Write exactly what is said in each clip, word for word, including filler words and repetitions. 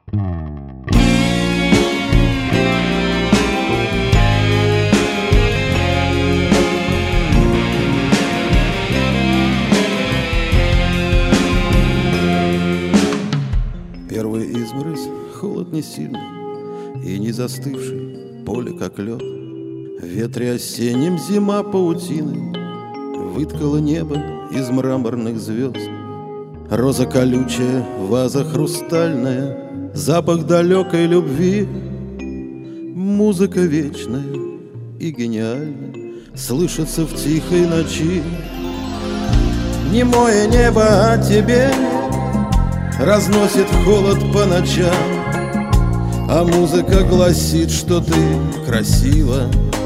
Первая изморозь, холод не сильный и не застывший, поле как лед. В ветре осеннем зима паутиной выткала небо из мраморных звезд. Роза колючая, ваза хрустальная, запах далекой любви, музыка вечная и гениальная слышится в тихой ночи. Немое небо о тебе разносит холод по ночам, а музыка гласит, что ты красива.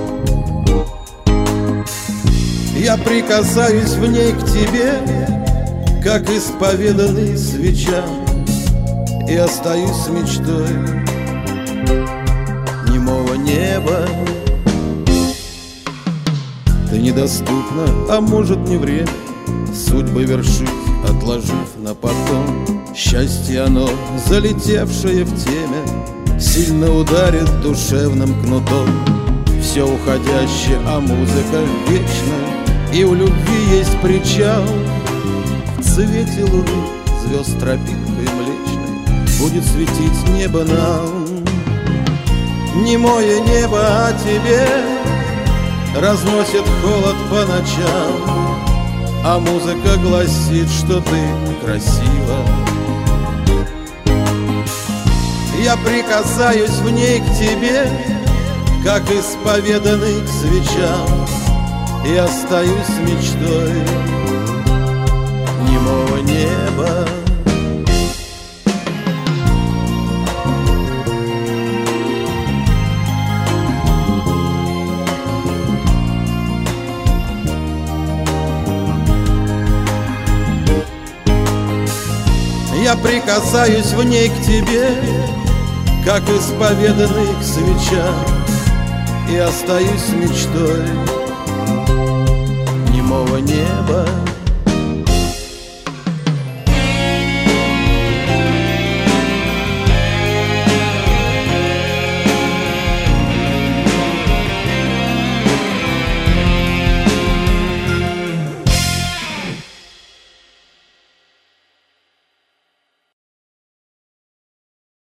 Я прикасаюсь в ней к тебе, как исповеданный свечам, и остаюсь с мечтой немого неба. Ты недоступна, а может не время судьбы вершить, отложив на потом. Счастье оно, залетевшее в темя, сильно ударит душевным кнутом. Все уходящее, а музыка вечная, и у любви есть причал. В цвете луны звезд тропинкой млечной будет светить небо нам. Немое небо о тебе разносит холод по ночам, а музыка гласит, что ты красива. Я прикасаюсь в ней к тебе, как исповеданный к свечам, и остаюсь с мечтой немого неба. Я прикасаюсь в ней к тебе, как исповеданный к свечам, и остаюсь с мечтой